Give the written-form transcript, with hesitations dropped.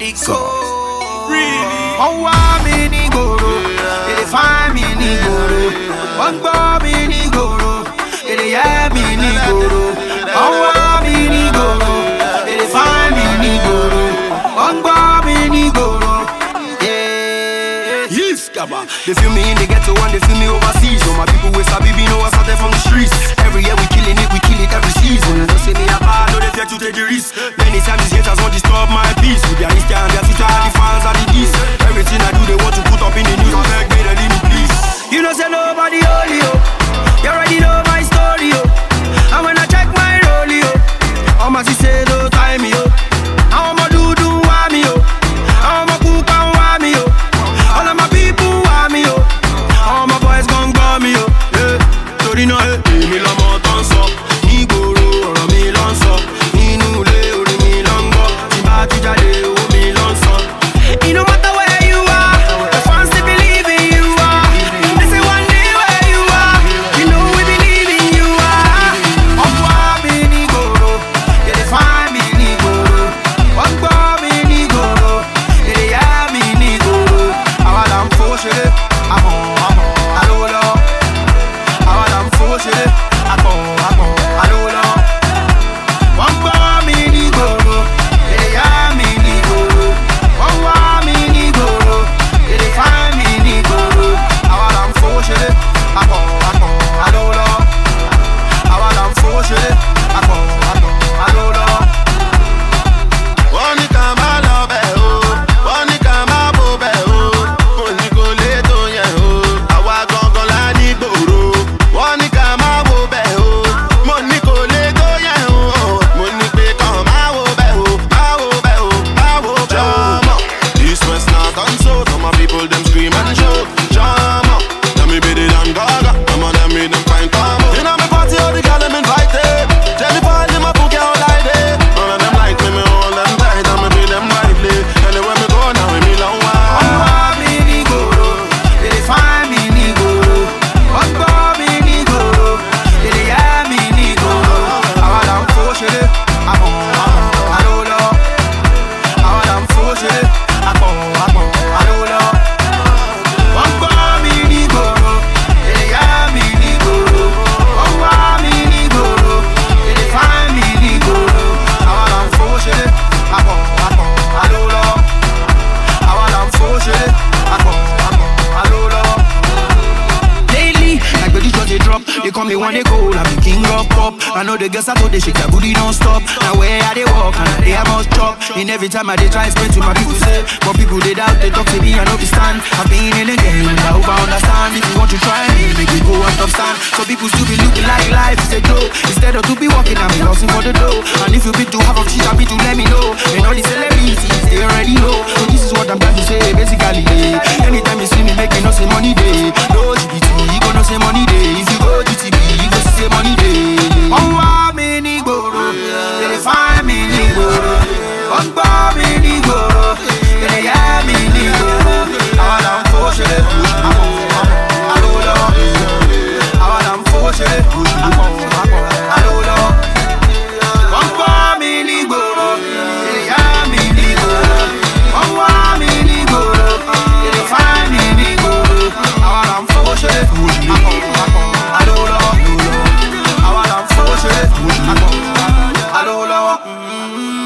the code. Really? Oh, I'm in the goro. They find me in the goro. One bomb in the goro. They have me in the goro. Oh, I'm in the goro. They find me in the goro. One bomb in the goro. Yeah. Yes, Gabba. They feel me in the ghetto and they feel me overseas. So my people with Sabi know I started from the streets. Every year we killing it, we kill it every season. Don't say me a bad, no they fear to take the risk. Many times these haters want to disturb my peace. With their Insta and their Twitter and the fans and the geese. Everything I do they want to put up in the news. I beg me to leave me please. You know say nobody holy yo. You already know my story yo. And when I check my role yo, how much you say don't time me yo. How much do want me yo. How much cook and want me yo. All of my people want me yo. All my boys gon' go me yo. Yeah. Torí náà èmi lọ́mọ tó ń sọ. Nígboro ọ̀rọ̀ mi ló ń sọ. Nínú ilé orí mi ló ń gbọ́. Tí bá ti jáde owó mi ló ń sọ. It no matter where you are, the fans they believe in you are. They say one day where you are, you know we believe in you are. Ọ̀pọ̀ àmì ní gbòòrò, they find me ní gbòòrò. Wọ́n gbọ́ mi ní gbòòrò, they yá mi ní gbòòrò. Àwa là ń fowó ṣeré, àmọ́ àlówó lọ. Àwa là ń fowó ṣeré, àpọ̀ àlówó lọ. Wọ́n gbọ́ mi ní gbòòrò, they yá mi ní gbòòrò. Wọ́n wá mi ní gbòòrò, they find me ní gbòòrò. Àwa là ń fowó ṣeré, àpọ̀ àlówó lọ. Àwa là ń fowó ṣeré, àpọ̀ àlówó lọ. Wọ́n ní ká má lọ bẹ̀ o, wọ́n ní ká má bò bẹ̀ o, mo ní kò lè tó yẹn o, àwa gangan la ní gbòòrò. Wọ́n ní ká má wò bẹ̀ o, mo ní kò lè tó yẹn o, mo ní pé kàn má wò bẹ̀ o, má wò bẹ̀ o, má wò bẹ̀ o. Jama, East West North and South, all my people them scream and shout. Jama, let me be the Dan Gaga, I'm on them make them find come out. You know me party all the girl them invited, Jennifer in my book all like that. None of them like me hold them tight, and me be them lively. Anywhere me go now, me long while. Ọ̀pọ̀ àmì ní gbòòrò, they find me ní gbòòrò. Wọ́n gbọ́ mi ní gbòòrò, they yá mi ní gbòòrò. Àwa là ń fowó ṣeré, àpọ̀ àlówó lọ. Àwa là ń fowó ṣeré, àpọ̀ àlówó lọ. Wọ́n gbọ́ mi ní gbòòrò, they yá mi ní gbòòrò. Wọ́n wá mi ní gbòòrò, they find me ní gbòòrò. Àwa là ń fowó ṣeré, àpọ̀ àlówó lọ. Àwa là ń fowó ṣeré, àpọ̀ àlówó lọ. Lately, like the just they drop, they call me one they go, I'm the king of pop. I know the girls I told they shake their booty non-stop. Now where I they walk, and they I must chop. And every time I they try explain to my people say, but people they doubt, they talk to me, I know we stand. I've been in the game, and I hope I understand. If you want to try me, make me go on top stand. So people still be looking like life is a joke. Instead of to be walking, I'm losing for the dough. And if you be to have a cheat, I'll be to let me know. And all these celebrities, they already know. So this is what I'm trying to say, basically. Anytime you see me making no say money day. No GBT, you gonna say money day. If you go GTB, you go say money day. Oh, I'm in the gbòòrò, they find me ní gbòòrò. Wọ́n gbọ́ mi ní gbòòrò, they yá mi ní gbòòrò. Àwa là ń fowó ṣeré, àlówó lọ. Àwa là ń fowó ṣeré, àlówó lọ. Wọ́n gbọ́ mi ní gbòòrò, they yá mi ní gbòòrò. Wọ́n wá mi ní gbòòrò, they find me ní gbòòrò. Àwa là ń fowó ṣeré, àlówó lọ. Àwa là ń fowó ṣeré, àlówó lọ.